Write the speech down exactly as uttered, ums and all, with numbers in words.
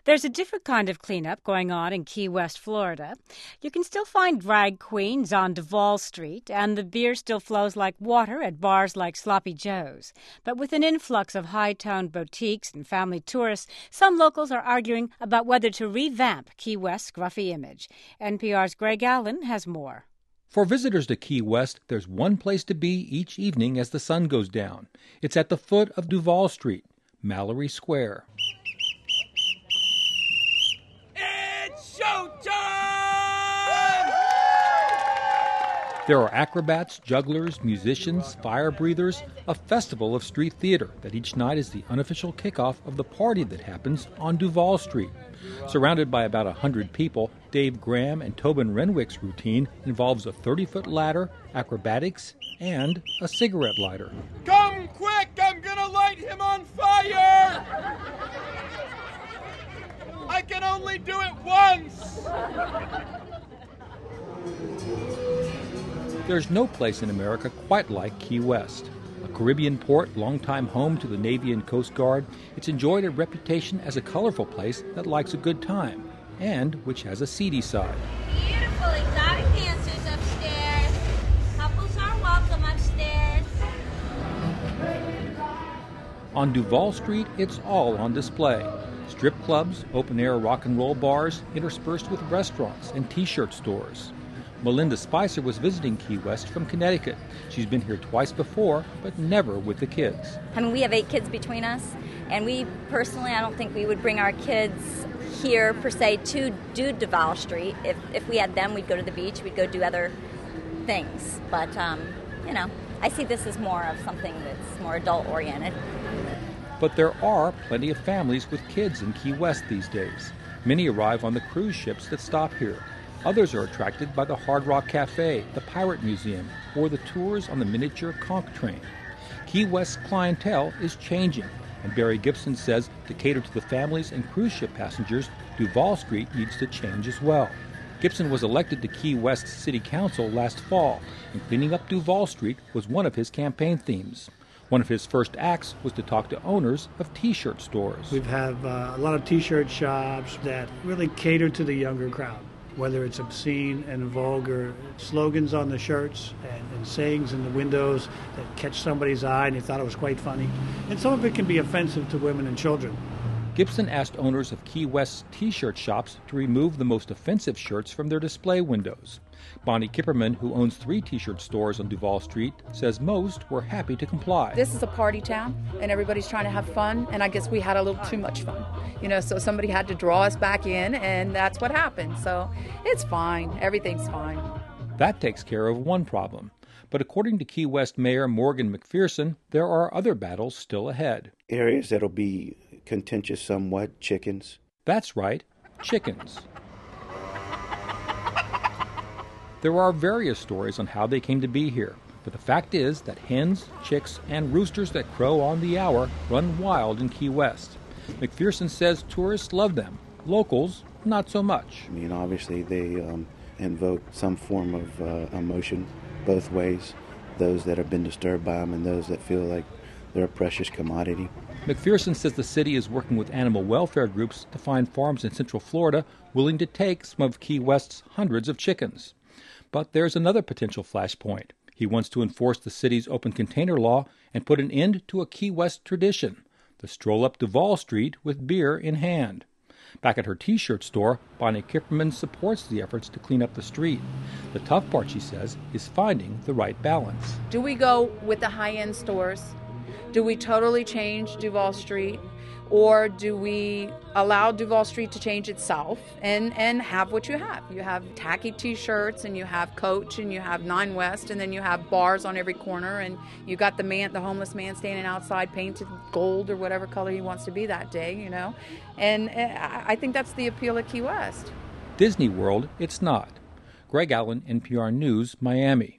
There's a different kind of cleanup going on in Key West, Florida. You can still find drag queens on Duval Street, and the beer still flows like water at bars like Sloppy Joe's. But with an influx of high-toned boutiques and family tourists, some locals are arguing about whether to revamp Key West's scruffy image. N P R's Greg Allen has more. For visitors to Key West, there's one place to be each evening as the sun goes down. It's at the foot of Duval Street, Mallory Square. It's showtime! There are acrobats, jugglers, musicians, fire breathers, a festival of street theater that each night is the unofficial kickoff of the party that happens on Duval Street. Surrounded by about one hundred people, Dave Graham and Tobin Renwick's routine involves a thirty-foot ladder, acrobatics, and a cigarette lighter. Come quick! I'm gonna light him on fire! I can only do it once! There's no place in America quite like Key West. A Caribbean port, longtime home to the Navy and Coast Guard, it's enjoyed a reputation as a colorful place that likes a good time, and which has a seedy side. Beautiful exotic dancers upstairs. Couples are welcome upstairs. On Duval Street, it's all on display. Strip clubs, open-air rock and roll bars, interspersed with restaurants and T-shirt stores. Melinda Spicer was visiting Key West from Connecticut. She's been here twice before, but never with the kids. I mean, we have eight kids between us, and we personally, I don't think we would bring our kids here, per se, to do Duval Street. If if we had them, we'd go to the beach, we'd go do other things. But, um, you know, I see this as more of something that's more adult-oriented. But there are plenty of families with kids in Key West these days. Many arrive on the cruise ships that stop here. Others are attracted by the Hard Rock Cafe, the Pirate Museum, or the tours on the miniature conch train. Key West's clientele is changing, and Barry Gibson says to cater to the families and cruise ship passengers, Duval Street needs to change as well. Gibson was elected to Key West City Council last fall, and cleaning up Duval Street was one of his campaign themes. One of his first acts was to talk to owners of T-shirt stores. We have uh, a lot of T-shirt shops that really cater to the younger crowd, whether it's obscene and vulgar slogans on the shirts and, and sayings in the windows that catch somebody's eye and they thought it was quite funny. And some of it can be offensive to women and children. Gibson asked owners of Key West's T-shirt shops to remove the most offensive shirts from their display windows. Bonnie Kipperman, who owns three T-shirt stores on Duval Street, says most were happy to comply. This is a party town, and everybody's trying to have fun, and I guess we had a little too much fun. You know, so somebody had to draw us back in, and that's what happened. So it's fine. Everything's fine. That takes care of one problem. But according to Key West Mayor Morgan McPherson, there are other battles still ahead. Areas that'll be contentious somewhat, chickens. That's right, chickens. There are various stories on how they came to be here, but the fact is that hens, chicks, and roosters that crow on the hour run wild in Key West. McPherson says tourists love them. Locals, not so much. I mean, obviously they um, invoke some form of uh, emotion both ways, those that have been disturbed by them and those that feel like they're a precious commodity. McPherson says the city is working with animal welfare groups to find farms in Central Florida willing to take some of Key West's hundreds of chickens. But there's another potential flashpoint. He wants to enforce the city's open container law and put an end to a Key West tradition, the stroll up Duval Street with beer in hand. Back at her T-shirt store, Bonnie Kipperman supports the efforts to clean up the street. The tough part, she says, is finding the right balance. Do we go with the high-end stores? Do we totally change Duval Street? Or do we allow Duval Street to change itself and, and have what you have? You have tacky T-shirts, and you have Coach, and you have Nine West, and then you have bars on every corner, and you got the man, the homeless man standing outside painted gold or whatever color he wants to be that day, you know? And uh, I think that's the appeal of Key West. Disney World, it's not. Greg Allen, N P R News, Miami.